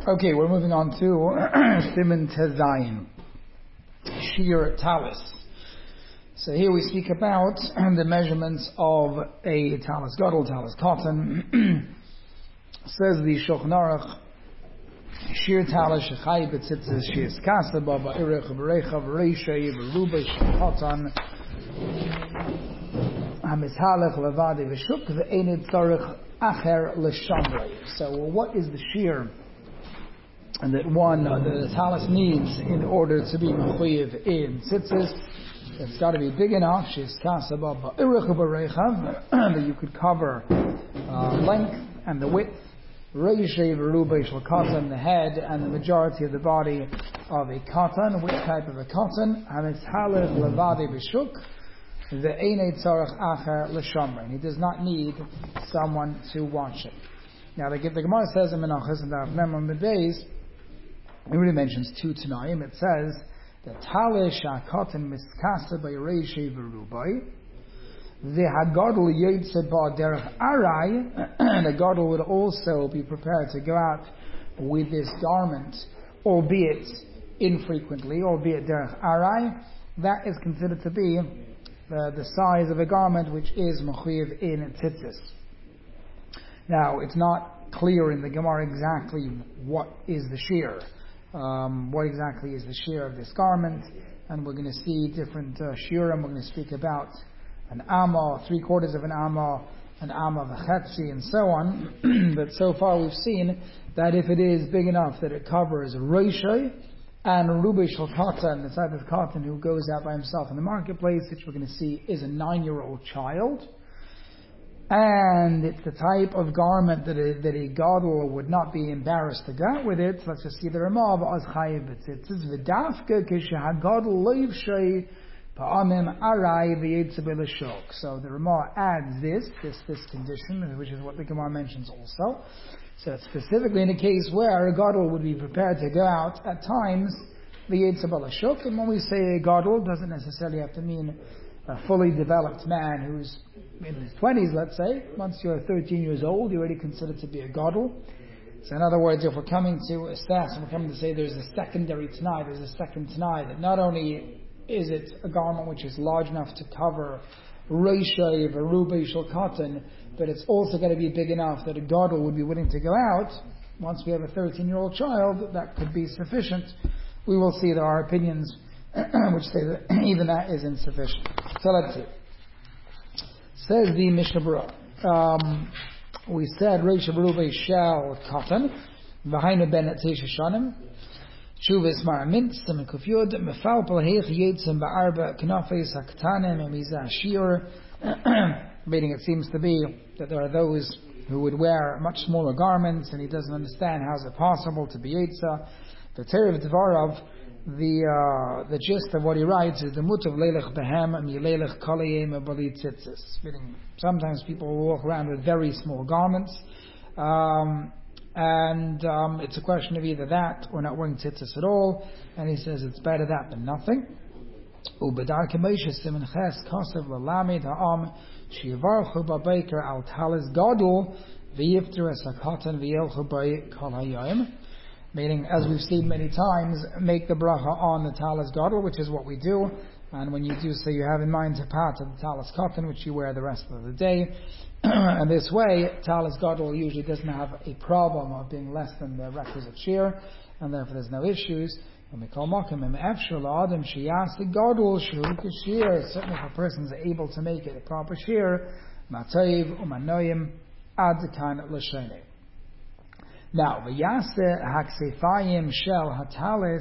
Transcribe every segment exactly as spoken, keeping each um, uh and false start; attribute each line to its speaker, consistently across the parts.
Speaker 1: Okay, we're moving on to Siman Tezayin, Shir Talis. So here we speak about the measurements of a talis gadol, talis cotton. Says the Shulchan Aruch, Shir Talis Shechai B'tzitzis Shir Skasa Baba Irech B'recha B'reishay B'ruba Shir Cotton HaMizhalech Levadi V'shuk V'enid Tzarech Acher L'shamrei. So well, what is the shear and that one uh, the talis needs in order to be mechuyev in tzitzis? It's got to be big enough, she's kasabah that you could cover uh, length and the width, reishay v'rubei shel cotton, the head and the majority of the body of a cotton. Which type of a cotton? Hamitzhalech levadi b'shuk ve'enei tzarech acher l'shamrein. He does not need someone to watch it. Now the, the Gemara says in Menachos and Daf Mem on the days, it really mentions two Tanaim. It says that Talish HaKotin Miskasa by Reishi V'Rubai the Hagadol Yotze Ba Derech Arai, and the Gadol would also be prepared to go out with this garment, albeit infrequently, albeit Derech Arai. That is considered to be the, the size of a garment which is Mechuyev in Tzitzis. Now, it's not clear in the Gemara exactly what is the shear. Um, what exactly is the shear of this garment, and we're going to see different uh, shiurim. We're going to speak about an amma, three quarters of an amma, an amma v'chetzi, and so on. But so far we've seen that if it is big enough that it covers roishay and rubai shel cotton, the type of cotton who goes out by himself in the marketplace, which we're going to see is a nine-year-old child, and it's the type of garment that a, that a gadol would not be embarrassed to go out with it. So let's just see the Ramah. V'az chayiv b'tzitzis v'dafka k'shehagadol loiv shay pa'amim arai v'yetze b'lashok. So the Ramah adds this, this, this condition, which is what the Gemara mentions also. So it's specifically in a case where a gadol would be prepared to go out at times v'yetze b'lashok. And when we say a gadol, doesn't necessarily have to mean a fully developed man who's in his twenties, let's say. Once you're thirteen years old, you're already considered to be a gadol. So in other words, if we're coming to assess, and we're coming to say there's a secondary Tanai, there's a second Tanai, that not only is it a garment which is large enough to cover reishay v'rubei shel cotton, but it's also going to be big enough that a gadol would be willing to go out. Once we have a thirteen-year-old child, that could be sufficient. We will see there are opinions which say that even that is insufficient. So let's see. Says the Mishnah Berurah. Um, we said Reisha Berubei Shel Cotton, V'hainu Ben Tzeisha Shanim, Shuvas Maramint, Simen Kufyud, Mefal Palheich Yetzim Ba'arba Knafes Haktanim Emizah Shir. Meaning it seems to be that there are those who would wear much smaller garments, and he doesn't understand how is it possible to be Yetzah. The Terev Dvarav, The uh, the gist of what he writes is the mutav leilech behem mileilech kaliyim abali tzitzis. Meaning sometimes people will walk around with very small garments, um, and um, it's a question of either that or not wearing tzitzis at all. And he says it's better that than nothing. Ubedar k'meisha simen ches kasev lalamid ha'am shivarchu ba'beker al talis gadol v'yifter es hakatan v'yelchu b'ay kol hayayim. Meaning, as we've seen many times, make the bracha on the talis gadol, which is what we do. And when you do so, you have in mind to part of the talis cotton, which you wear the rest of the day. And this way, talis gadol usually doesn't have a problem of being less than the requisite shear, and therefore there's no issues. And we call makim em'efshur la'adam sheyas the gadol shehu shear. Certainly, if a person is able to make it a proper shear, matayiv umanoyim ad kan l'shonei. Now, v'yase haksefayim shel hatalis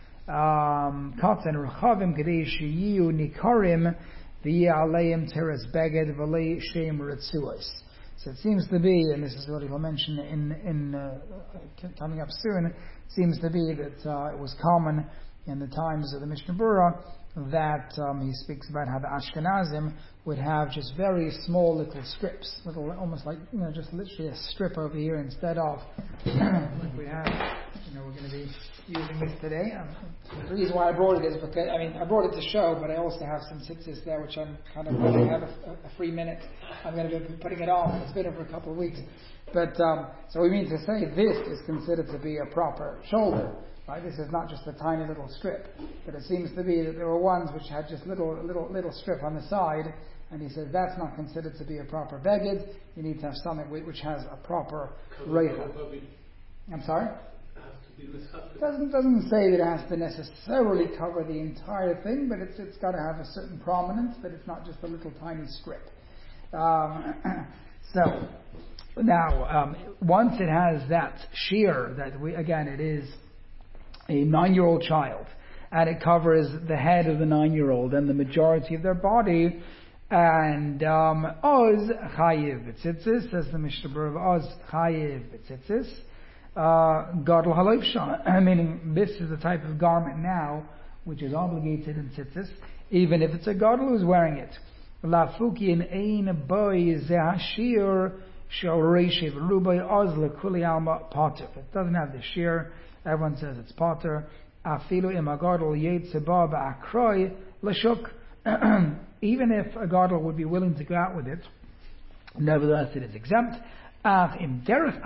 Speaker 1: cotton rechavim kadei sheyiu nikarim v'yaleim teres beged v'lei shem retzuos. So it seems to be, and this is what he'll mention in in uh, coming up soon. It seems to be that uh, it was common in the times of the Mishnah Berurah that um, he speaks about how the Ashkenazim would have just very small little strips, little almost like, you know, just literally a strip over here instead of like we have, you know, we're going to be using this today. Um, the reason why I brought it is because, I mean, I brought it to show, but I also have some tzitzis there, which I'm kind of, when I have a, a free minute, I'm going to be putting it on. It's been over a couple of weeks. But, um, so we mean to say this is considered to be a proper shoulder. Right? This is not just a tiny little strip. But it seems to be that there were ones which had just little, little, little strip on the side. And he says that's not considered to be a proper beged. You need to have something which has a proper reicha. I'm sorry? It doesn't doesn't say that it has to necessarily cover the entire thing, but it's it's got to have a certain prominence, that it's not just a little tiny strip. Um, so now, um, once it has that shear, that we again it is a nine-year-old child, and it covers the head of the nine-year-old and the majority of their body. And um, Oz Chayiv B'tzitzis, says the Mishnah Berurah, Oz Chayiv B'tzitzis, Gadol Halofshan, meaning this is the type of garment now which is obligated in tzitzis, even if it's a Gadol who's wearing it. Lafuki in Ein Boy Zehashir Shoreshiv Rubai Oz Lekuli Alma Potter. It doesn't have the shear, everyone says it's Potter. Afilu im Agadol Yetzeba Ba'akroi Lashuk. Even if a gadol would be willing to go out with it, nevertheless it is exempt. If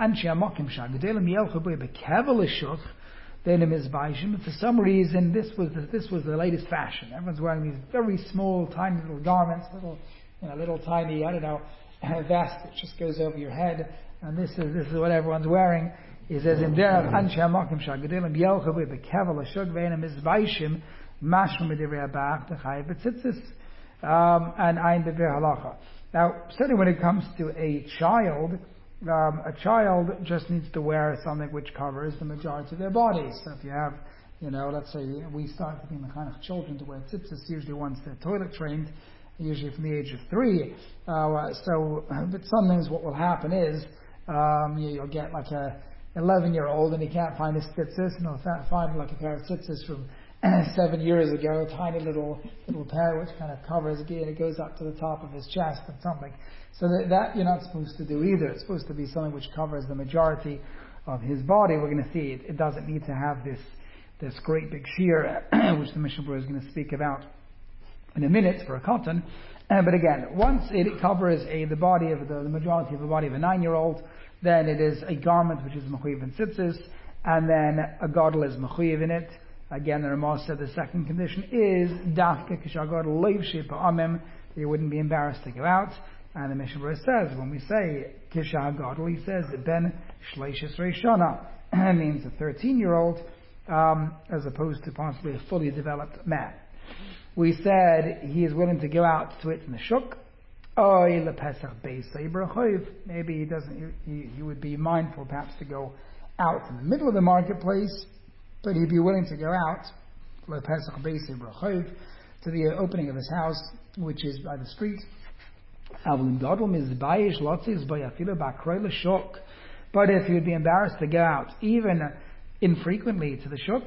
Speaker 1: for some reason this was the, this was the latest fashion, everyone's wearing these very small, tiny little garments, little, you know, little tiny, I don't know, vest that just goes over your head, and this is this is what everyone's wearing. He says in derech anshe hamakim shagedelim yelchu bekevel ashug ve'enim izbaishim. Mashma Medivri Abach, the Chayiv B'tzitzis, and Ein B'vir Halacha. Now, certainly when it comes to a child, um, a child just needs to wear something which covers the majority of their body. So if you have, you know, let's say we start to be the kind of children to wear tzitzis, usually once they're toilet trained, usually from the age of three. Uh, so, but sometimes what will happen is, um, you, you'll get like a eleven-year-old and he can't find his tzitzis, and he'll find like a pair of tzitzis from seven years ago, a tiny little little pair which kind of covers again, it goes up to the top of his chest and something. So that, that you're not supposed to do either. It's supposed to be something which covers the majority of his body. We're going to see it, it doesn't need to have this this great big shear, which the Mishnah Berurah is going to speak about in a minute for a cotton. Uh, but again, once it covers a, the body of the, the majority of the body of a nine-year-old, then it is a garment which is mechuyev in tzitzis, and then a gadol is mechuyev in it. Again, the Ramah said the second condition is dafka kishagad leiv shepa amim, that you wouldn't be embarrassed to go out. And the Mishnah Berurah says, when we say kishagad, he says ben shleishis reishana, it means a thirteen-year-old, um, as opposed to possibly a fully developed man. We said he is willing to go out to it in the shuk. Oy lepesach beisay brachoiv. Maybe he doesn't. He, he would be mindful, perhaps, to go out in the middle of the marketplace. But he'd be willing to go out to the opening of his house, which is by the street. But if he would be embarrassed to go out, even infrequently to the shuk,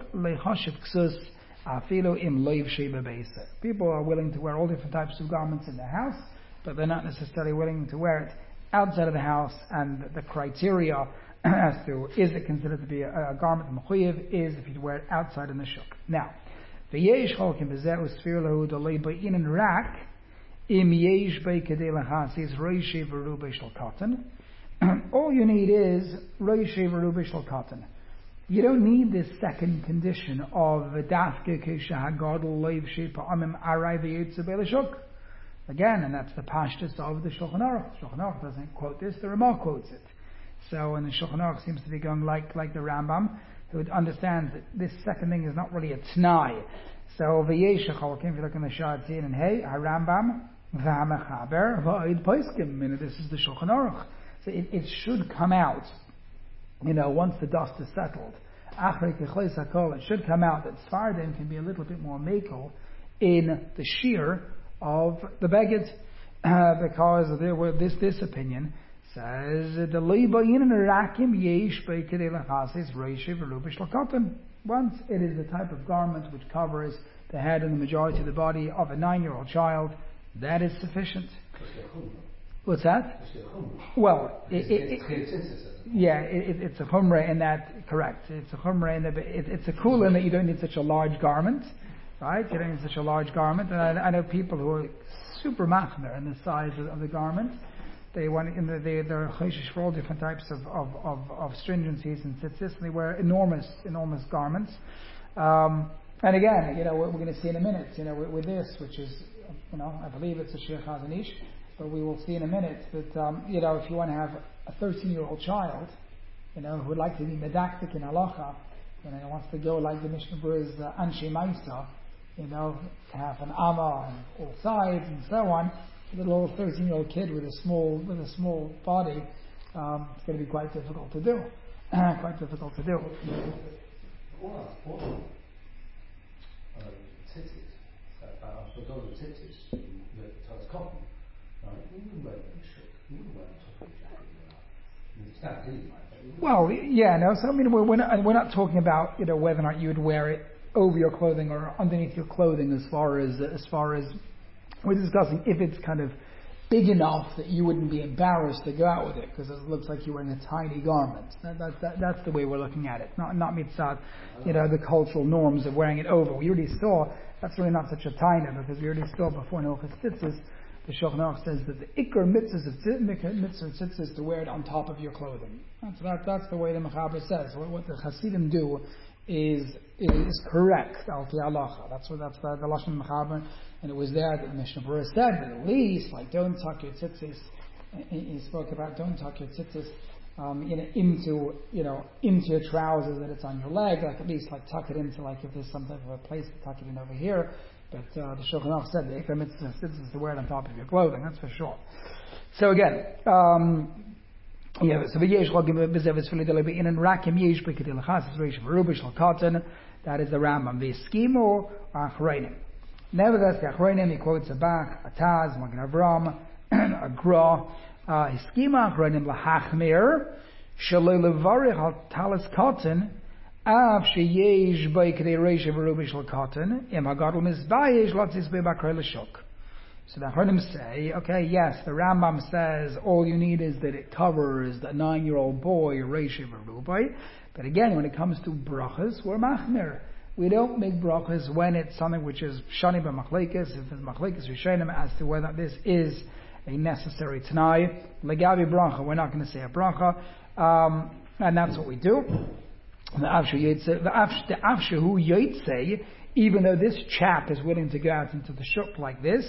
Speaker 1: people are willing to wear all different types of garments in their house, but they're not necessarily willing to wear it outside of the house, and the criteria as to is it considered to be a, a garment mechuyev is if you wear it outside in the shuk. Now, v'yesh cholkim b'zeh u'sfir lahu dolei b'inin rak im yesh bei kedei lachasis roishe v'ru b'shel cotton. All you need is roishe v'ru b'shel cotton. You don't need this second condition of v'dafke k'shah gadol leiv shepa amim arai v'yetze b'elashuk. Again, and that's the pashtus of the Shulchan Aruch. Shulchan Aruch doesn't quote this, the Ramah quotes it. So, and the Shulchan Aruch seems to be going like like the Rambam, who understands that this second thing is not really a t'nai. So, v'yeshach, if you look in the Shad Tzin and Hey, HaRambam, v'ha'mechaber, v'a'id poiskim, and this is the Shulchan Aruch. So it, it should come out, you know, once the dust is settled. Achrei kechleis hakol, it should come out that Sfardim can be a little bit more makel in the shear of the beged, uh, because there were this this opinion says the leibayin rakim yesh beikadei lachasis reishiv v'rubish lakotan. Once it is the type of garment which covers the head and the majority of the body of a nine-year-old child, that is sufficient. What's that? Well, it, it, it, yeah, it, it's a chumrah in that, correct. It's a chumrah in that, it, it's a cool in that you don't need such a large garment, right? You don't need such a large garment. And I, I know people who are super machmer in the size of, of the garment. They want, in the, they, they're chayshish for all different types of, of, of, of stringencies and tzitzis, and they wear enormous, enormous garments. Um, and again, you know, we're, we're going to see in a minute, you know, with, with this, which is, you know, I believe it's a shir chazanish. But we will see in a minute that, um, you know, if you want to have a thirteen-year-old child, you know, who would like to be medactic in halacha, you know, wants to go like the Mishnah Berurah's uh, Anshe Maisa, you know, to have an amma on all sides and so on, a little thirteen-year-old kid with a small with a small body, um, it's going to be quite difficult to do. quite difficult to do.
Speaker 2: Well, well, uh, tzitzis, uh, so those are tzitzis that tell us cotton.
Speaker 1: Well, yeah, no. So I mean, we're, we're not we're not talking about, you know, whether or not you would wear it over your clothing or underneath your clothing. As far as as far as we're discussing, if it's kind of big enough that you wouldn't be embarrassed to go out with it because it looks like you're wearing a tiny garment. That, that, that, that's the way we're looking at it. Not not mitzad, you know, the cultural norms of wearing it over. We already saw that's really not such a taina because we already saw before in Hilchos Tzitzis. The Shulchan Aruch says that the ikar mitzvahs of tzitzis is to wear it on top of your clothing. That's that, that's the way the Mechaber says. What, what the Hasidim do is is correct al pi halacha. That's what that's the, the Lashon Mechaber, and it was there that the Mishnah Berurah said that at least like don't tuck your tzitzis. He spoke about don't tuck your tzitzis um, you know, into you know into your trousers that it's on your leg. Like at least like tuck it into like if there's some type of a place to tuck it in over here. But uh, the Shulchan Aruch said the ikar mitzvah is to wear it on top of your clothing. That's for sure. So again, um, yeah. So v'yesh logim b'zeves filidelei in and rakim yesh b'kedil chasas reish v'rubish l'katan. That is the Rambam. V'skimu achreinim. Nevertheless, the achreinim he quotes a Bach, a Taz, Magen Avram, a Gra. Skimu achreinim lahachmir shaloi levarich al talis katan. Av sheyesh by kedei reish v'rubish l'katan im hagadol mizbayesh latzis be'bakrei l'shuk. So the Achronim say, okay, yes, the Rambam says all you need is that it covers the nine-year-old boy reish v'rubai. But again, when it comes to brachas, we're machmir. We don't make brachas when it's something which is shani b'machlekes, if it's machlekes rishonim as to whether this is a necessary t'nai. Legavi bracha, we're not going to say a bracha, um, and that's what we do. The Avshahu Yaitse, even though this chap is willing to go out into the shuk like this,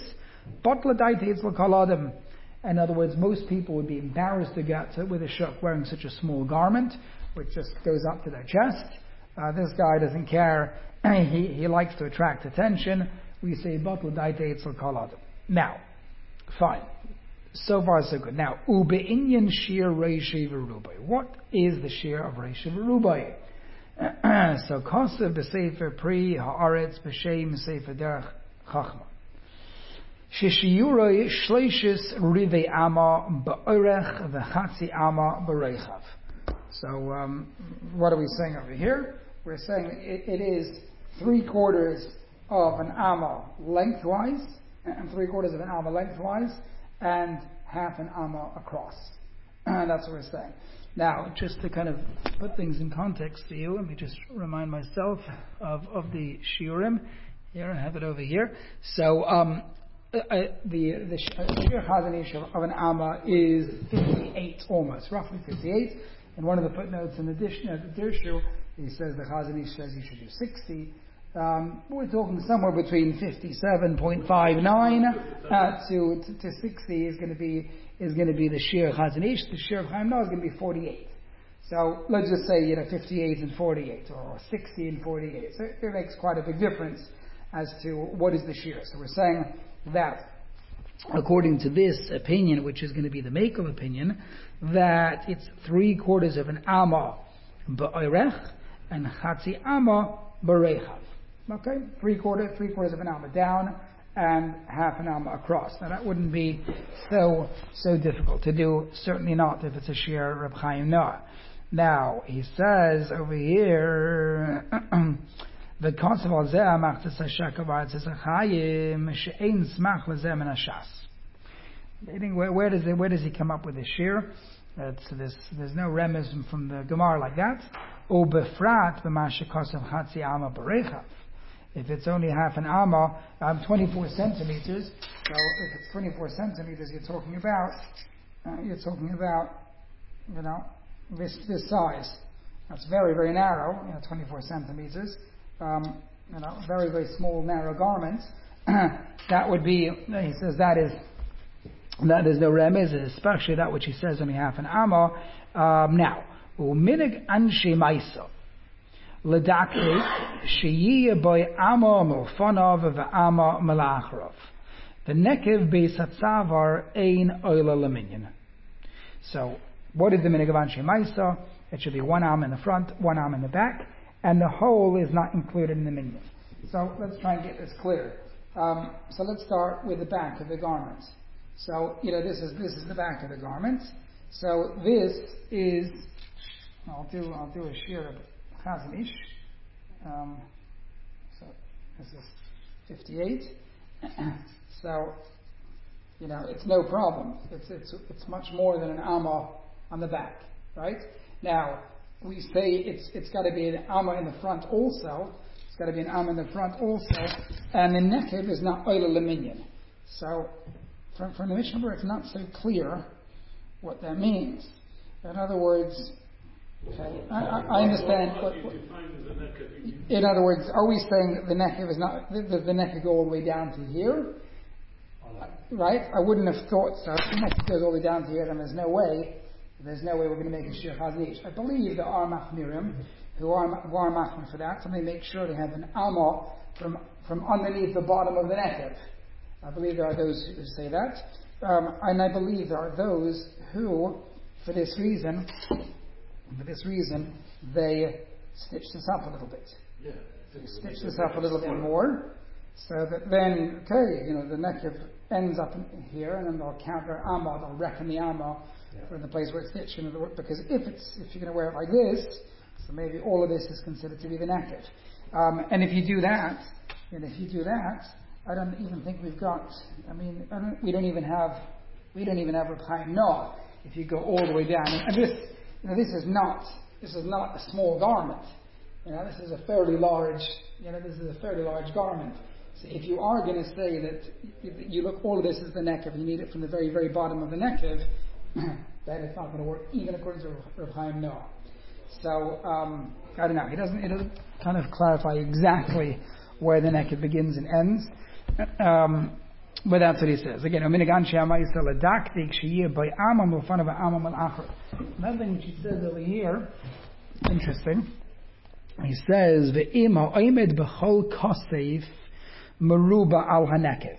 Speaker 1: in other words, most people would be embarrassed to go out with a shuk wearing such a small garment, which just goes up to their chest. Uh, this guy doesn't care. he, he likes to attract attention. We say, now, fine. So far, so good. Now, Ube'inyan Shir Reishi V'Rubai. What is the Shir of Reishi V'Rubai? So, Kosev B'Sefer Pri Haaretz B'Shem Sefer Derech Chachma. Shishiyuroi Shleishis Rivei Ama Ba'orech V'Chatzi Ama B'Reichav. So, um, what are we saying over here? We're saying it, it is three quarters of an Ama lengthwise, and three quarters of an Ama lengthwise, and half an amma across. That's what we're saying. Now, just to kind of put things in context for you, let me just remind myself of, of the shiurim. Here, I have it over here. So, um, uh, the the shiur chazanish of an amma is fifty-eight, almost, roughly fifty-eight. And one of the footnotes in the Dirshu, the Dirshu, he says the chazanish says you should do sixty. Um, we're talking somewhere between fifty-seven point five nine uh, to, to to sixty is going to be is going to be the shiur chazanish. The shiur of Chaim Noah is going to be forty-eight. So let's just say you know fifty-eight and forty-eight, or sixty and forty-eight. So it makes quite a big difference as to what is the shiur. So we're saying that according to this opinion, which is going to be the Mekel opinion, that it's three quarters of an amma ba'orech and chatzi amma b'reichav. Okay, three quarter, three quarters of an amma down and half an amma across. Now that wouldn't be so so difficult to do. Certainly not if it's a shiur Reb Chaim Noah. Now he says over here, the concept of zeh machtes hashakavar says Chaim she'ein smach lezeh min hashas. Meaning, where, where does it, where does he come up with this shear? That's this. There's no remez from the Gemara like that. Ubefrat b'mashikosav chatzi ama berechav. If it's only half an amma, um, twenty-four centimeters. So if it's twenty-four centimeters, you're talking about, uh, you're talking about, you know, this this size. That's very very narrow. You know, twenty-four centimeters. Um, you know, very very small narrow garments. That would be. He says that is. That is no remez, especially that which he says only half an amma. Um, now, uminig anshe maisa ledakte sheyiye boy amma milfanav ve'amma melachrov. The nekev beis hatzavar ein oila leminyan. So, what is the minig of anshe maisa? It should be one arm in the front, one arm in the back, and the whole is not included in the minyan. So let's try and get this clear. Um, so let's start with the back of the garments. So, you know, this is this is the back of the garments. So this is, I'll do I'll do a shear of Chazon Ish. Um, so this is fifty-eight. So, you know, it's no problem. It's it's it's much more than an amma on the back, right? Now we say it's it's got to be an amma in the front also. It's got to be an amma in the front also, and the nekev is not oila leminyan. So. From, from the Mishnah Berurah, it's not so clear what that means. In other words, okay, I, I, I understand. What, what, in other words, are we saying that the nekev is not the, the nekev go all the way down to here? Right? I wouldn't have thought so. If the nekev goes all the way down to here, then there's no way. There's no way we're going to make a shir Chazon Ish. I believe there are machmirim who are who are machmir for that, so they make sure they have an amma from from underneath the bottom of the nekev. I believe there are those who say that, um, and I believe there are those who, for this reason, for this reason, they stitch this up a little bit. Yeah. They stitch this up a little bit more, so that then, okay, you know, the nekev ends up in here, and then they'll count their amma, they'll reckon the amma yeah. for the place where it's stitched. Because if it's if you're going to wear it like this, so maybe all of this is considered to be the nekev. Um, and if you do that, and if you do that. I don't even think we've got. I mean, I don't, we don't even have. We don't even have a Chaim Noah. If you go all the way down, and this, you know, this is not. This is not a small garment. You know, this is a fairly large. You know, this is a fairly large garment. So if you are going to say that you look, all of this is the nekev, and you need it from the very, very bottom of the nekev, then it's not going to work, even according to Rav Chaim Noah. So um, I don't know. He doesn't. It doesn't kind of clarify exactly where the nekev begins and ends. Um, but that's what he says. Again, another thing which he says over here, interesting. He says, "Ve'ima oimed b'chol koseif meruba al hanekev."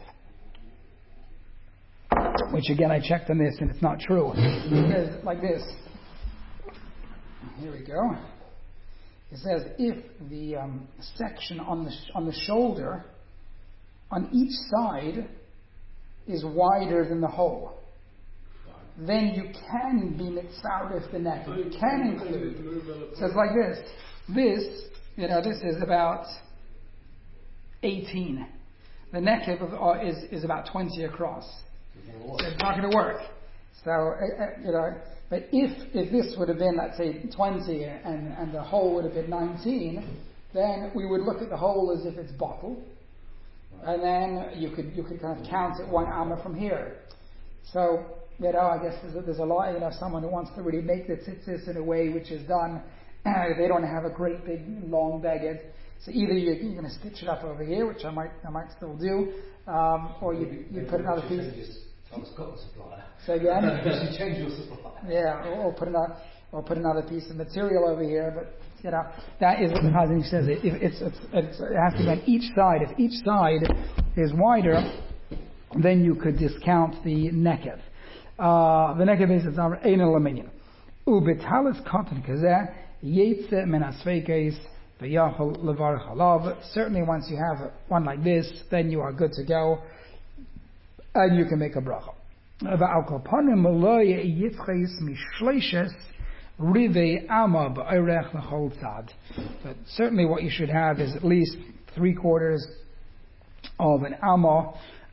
Speaker 1: Which again, I checked on this, and it's not true. He says like this. Here we go. It says if the um, section on the sh- on the shoulder on each side is wider than the whole, then you can be mitzaref the neck. You can include. It says like this. This, you know, this is about eighteen. The neck of, is is about twenty across. So it's not going to work. So uh, you know, but if if this would have been, let's say, twenty and and the hole would have been nineteen, then we would look at the hole as if it's bottle. And then you could you could kind of count it one amma from here. So, you know, I guess there's a, there's a lot, you know, someone who wants to really make the tzitzis in a way which is done, they don't have a great big long beged. So either you're, you're going to stitch it up over here, which I might I might still do, um, or you you put another piece.
Speaker 2: Thomas got the supplier.
Speaker 1: So again,
Speaker 2: you change your supplier.
Speaker 1: Yeah, or, or put another or put another piece of material over here, but. You know, that is what the Chazon Ish says. It, it's, it's, it's, it has to be on each side. If each side is wider, then you could discount the nekev. Uh, the nekev is it's our ein aluminium. Ubetalis cotton kazeh yetze min asveikes v'yachol levar chalav. Certainly, once you have one like this, then you are good to go, and you can make a bracha. V'al kol panim lo yitzches mishleishes. Rive Amma b'Eirech l'chol tzad. But certainly what you should have is at least three quarters of an Amma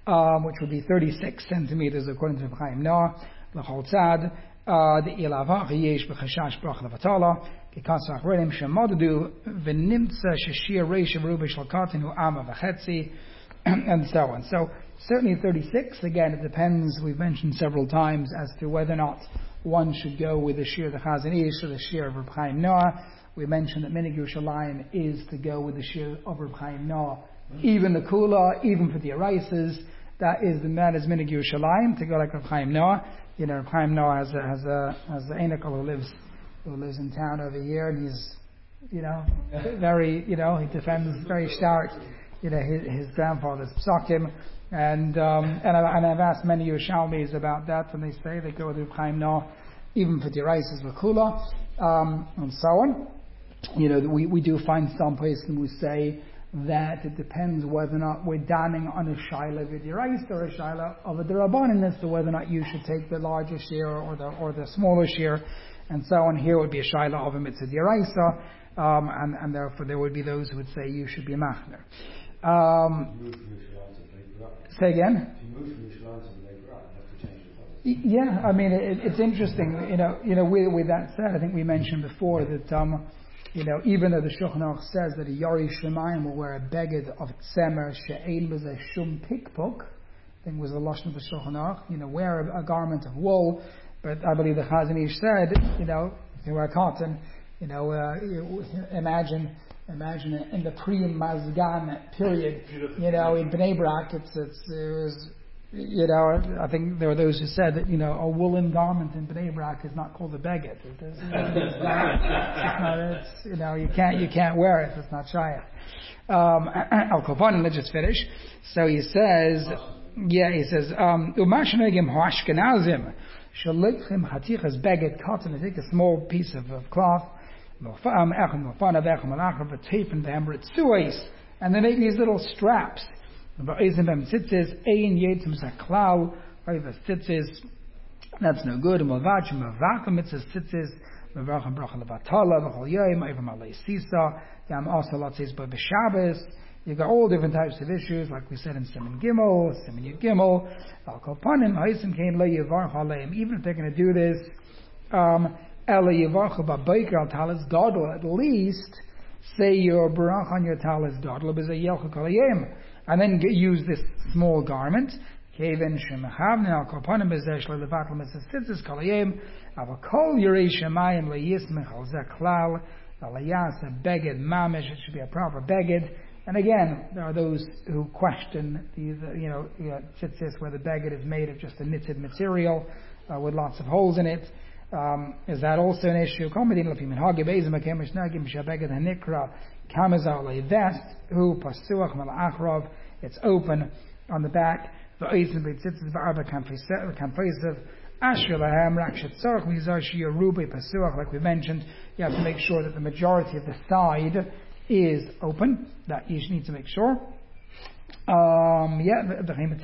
Speaker 1: um, which would be thirty-six centimeters according to Chaim Noah. L'chol tzad, the ilava yesh b'chashash brach levatala, kikasach redim shemodadu v'nimtza sheshir reish v'rubi shel katan hu ama v'chetzi, and so on. So certainly thirty-six. Again, it depends. We've mentioned several times as to whether or not one should go with the shir of the Chazon Ish or the shir of Reb Chaim Noah. We mentioned that Minig Yerushalayim is to go with the shir of Reb Chaim Noah, even the Kula, even for the Erases. That is the man is Minig Yerushalayim to go like Reb Chaim Noah. You know, Reb Chaim Noah has a has a has an Einikel who lives who lives in town over here, and he's, you know, very, you know, he defends very stout, you know, his, his grandfather's psakim. And um, and, I, and I've asked many Yerushalmis about that, and they say they go with Reb Chaim Noah, even for deraises with kula, um, and so on. You know, we, we do find some places who say that it depends whether or not we're danning on a shaila of a derais or a shaila of a derabanan as to whether or not you should take the larger share or the or the smaller share, and so on. Here would be a shaila of a mitzvah deraisa, um, and and therefore there would be those who would say you should be a machner. Um, Say again? Yeah, I mean, it, it's interesting, you know, you know, with, with that said, I think we mentioned before that, um, you know, even though the Shulchan Aruch says that a Yari Shemayim will wear a beged of tzemer she'ein b'zeh shum pikpuk, I think was the lashon of the Shulchan Aruch, you know, wear a, a garment of wool, but I believe the Chazon Ish said, you know, if you wear cotton, you know, uh, you, imagine, Imagine in the pre-Mazgan period, you know, in Bnei Brak, it's, it's, it was, you know, I think there were those who said that, you know, a woolen garment in Bnei Brak is not called a beged. It is, it's, not, it's, you know, you can't, you can't wear it. It's not shayach. Um, Al Kovan, let's just finish. So he says, yeah, he says, um, Umashanegim Hashkenazim, Shalikchim Hatichas beged cotton, take a small piece of, of cloth, and they make these little straps. That's no good. You got all different types of issues, like we said in Siman Gimel, Siman Yud Gimel. Even if they're going to do this, um, at least say your barach on your talis gadol, and then get, use this small garment. Beged mamish, it should be a proper beged. And again, there are those who question the, the you know, tzitzis where the beged is made of just a knitted material uh, with lots of holes in it. Um, is that also an issue? It's open on the back. Like we mentioned, you have to make sure that the majority of the side is open. That you need to make sure. Um, yeah,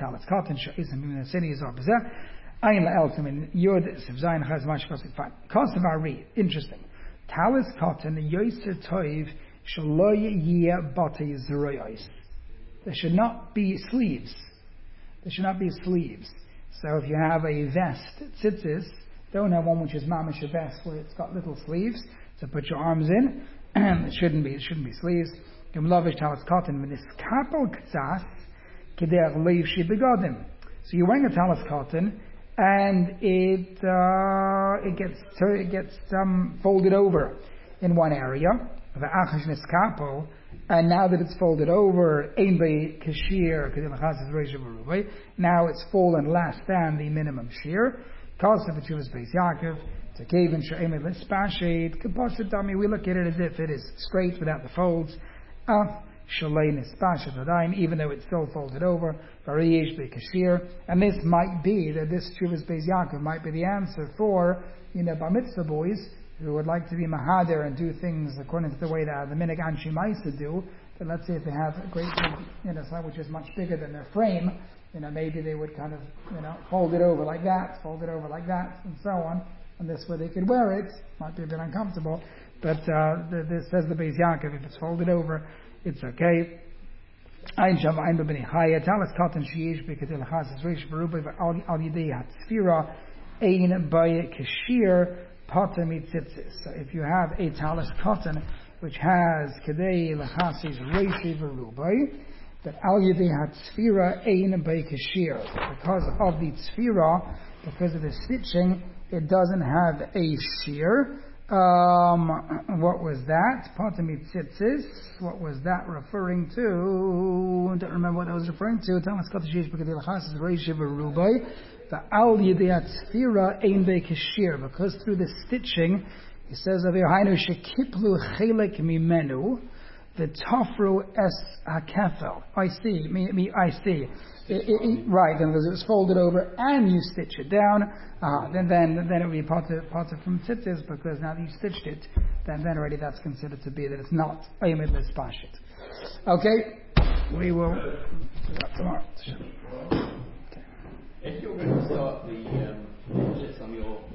Speaker 1: Ayin la'eltim in Yud Sivzayin Chaz Mashkosik Fine. Kosavari, interesting. Talis cotton yoser toiv shaloy yeh batei zeroyos. There should not be sleeves. There should not be sleeves. So if you have a vest, tzitzis, don't have one which is mamish a vest where it's got little sleeves to put your arms in. it shouldn't be. It shouldn't be sleeves. Yom lavish talis cotton v'niskapel k'tzas k'derech leiv shibegodim. So you're wearing a talis cotton, and it uh, it gets it gets um, folded over in one area, the achash niskapo, and now that it's folded over, ein bei kashir, now it's fallen less than the minimum shear. Kasav v'tshuvas beis Yaakov, it's a kevin she'emed l'spashet, kaposhet dami, we look at it as if it is straight without the folds. Uh, even though it's still folded over, and this might be that this Chuvas Beis Yaakov might be the answer for, you know, bar mitzvah boys who would like to be mahader and do things according to the way that the minig Anshi Maisa do. But let's say if they have a great big, you know, something which is much bigger than their frame, you know, maybe they would kind of, you know, fold it over like that, fold it over like that, and so on. And this way they could wear it. Might be a bit uncomfortable, but uh, this says the Beis Yaakov, if it's folded over, it's okay. Ein Shav Ein B'Bnei Chaya Talis Katan Sheish B'Kedil Chasas Reish Berubai Al Yidei Hatzfira Ein Bay Kashir Pata Mitzitzis. So if you have a Talis Katan which has Kedei Lachasis Reish Berubai, that Al Yidei Hatzfira Ein Bay Kashir, because of the Tzfira, because of the stitching, it doesn't have a shear. Um, what was that? Patami tzitzis. What was that referring to? Don't remember what that was referring to. Tamas katashish b'kedilachas is reishiv rubai. The al yidei tzfira ein be'kashir, because through the stitching, he says of Yohainu shekiplu chelek mimenu the tafru es hakefel. I see. Me, me, I see. It, it, it, right, then because it was folded over and you stitch it down, uh, then then then it would be part of, part of from tzitzis, because now that you stitched it, then then already that's considered to be that it's not a midless pashit. Okay, we will do that tomorrow.
Speaker 3: Okay. If you're going to start the um, on your